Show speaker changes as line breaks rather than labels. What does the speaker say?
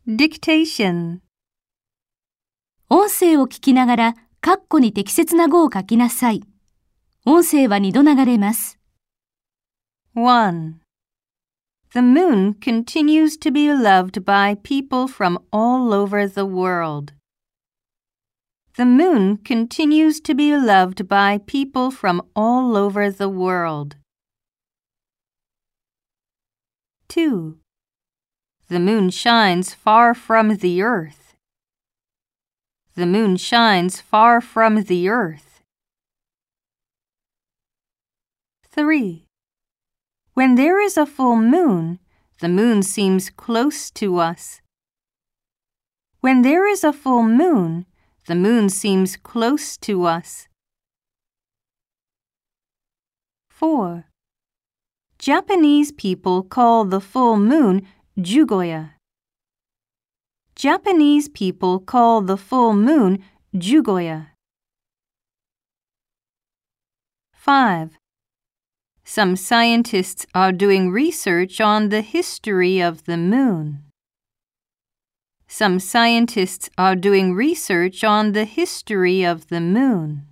Dictation
音声を聞きながら、カッコに適切な語を書きなさい。音声は2度流れます。
1. The moon continues to be loved by people from all over the world. The moon continues to be loved by people from all over the world. 2. The moon shines far from the earth. The moon shines far from the earth. 3. When there is a full moon, the moon seems close to us. When there is a full moon, the moon seems close to us. 4. Japanese people call the full moon Jugoya. Japanese people call the full moon Jugoya. 5. Some scientists are doing research on the history of the moon. Some scientists are doing research on the history of the moon.